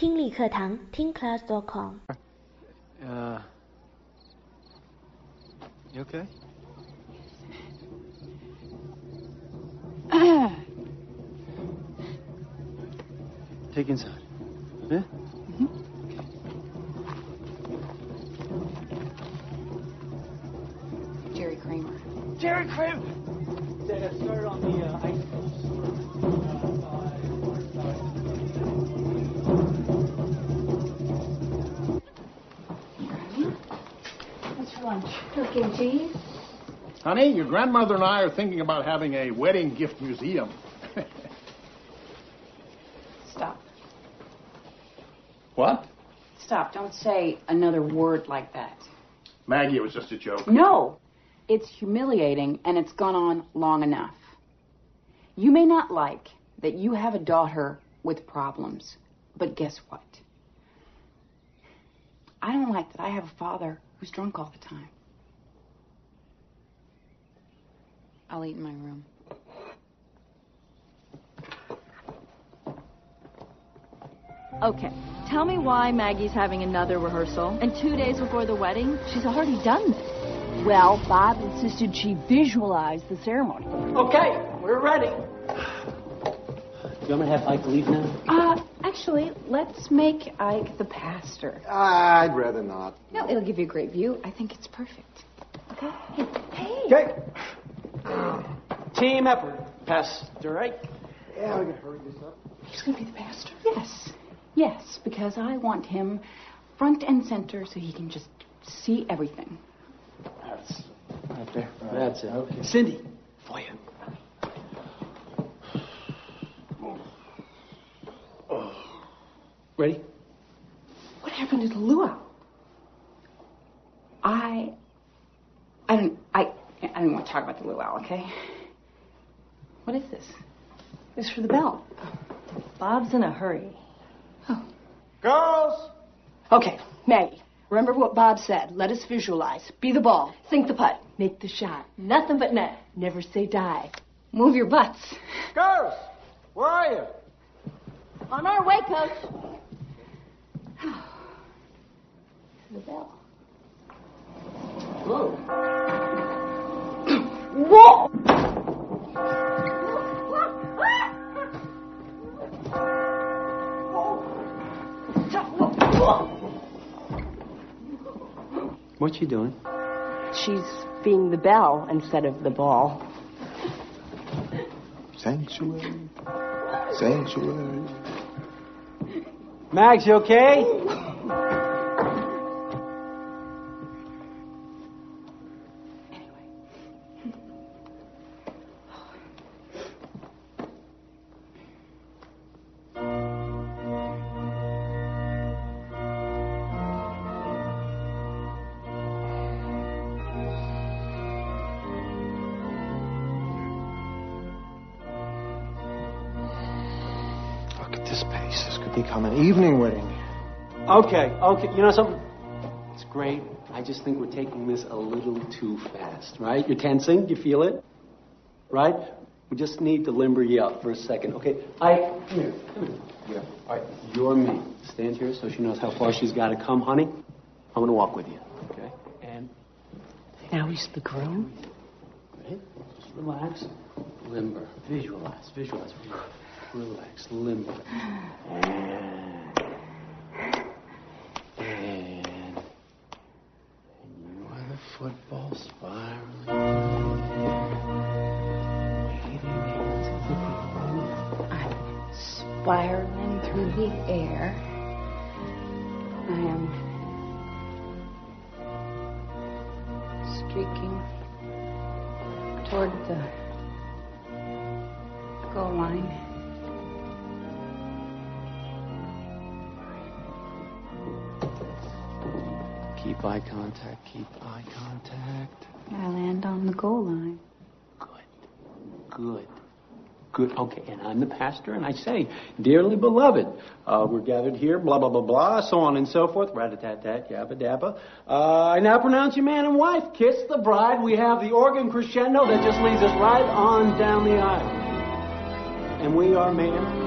听力课堂听class.com。 You okay? Take inside. Yeah? Mm-hmm. Jerry Kramer. Jerry Kramer! Dad, I started on the ice coast. What's for lunch? Turkey and cheese. Honey, your grandmother and I are thinking about having a wedding gift museum. Stop. What? Stop. Don't say another word like that. Maggie, it was just a joke. No. It's humiliating, and it's gone on long enough. You may not like that you have a daughter with problems, but guess what? I don't like that I have a father who's drunk all the time. I'll eat in my room. Okay, tell me why Maggie's having another rehearsal, and 2 days before the wedding, she's already done this. Well, Bob insisted she visualize the ceremony. Okay, we're ready. You want me to have Ike leave now? Actually, let's make Ike the pastor. I'd rather not. No, it'll give you a great view. I think it's perfect. Okay? Hey. Okay. Team effort, Pastor Ike. Yeah, we can hurry this up. He's going to be the pastor? Yes. Yes, because I want him front and center so he can just see everything. That's right there. That's it. Okay. Cindy, for you. Ready? What happened to the luau? I don't want to talk about the luau, okay? What is this? It's for the bell. Bob's in a hurry. Oh. Girls! Okay, Maggie, remember what Bob said. Let us visualize. Be the ball. Sink the putt. Make the shot. Nothing but net. Never say die. Move your butts. Girls! Where are you? On our way, Coach. The bell. Whoa. Whoa! What's she doing? She's being the bell instead of the ball. Sanctuary. Sanctuary. Mags, you okay? This could become an evening wedding. Okay. You know something? It's great. I just think we're taking this a little too fast, right? You're tensing. You feel it? Right? We just need to limber you up for a second, okay? Come here. Yeah. All right, you're me. Stand here so she knows how far she's got to come, honey. I'm going to walk with you, okay? And Now he's the groom? right? Just relax. Limber. Visualize. Relax. Limber. And you are the football spiraling. Waving hands of the groom. I'm spiraling through the air. I am streaking toward the goal line. Keep eye contact. I land on the goal line. Good. Okay, and I'm the pastor, and I say, dearly beloved, we're gathered here, blah, blah, blah, blah, so on and so forth, rat-a-tat-tat, yabba-dabba. I now pronounce you man and wife. Kiss the bride. We have the organ crescendo that just leads us right on down the aisle. And we are man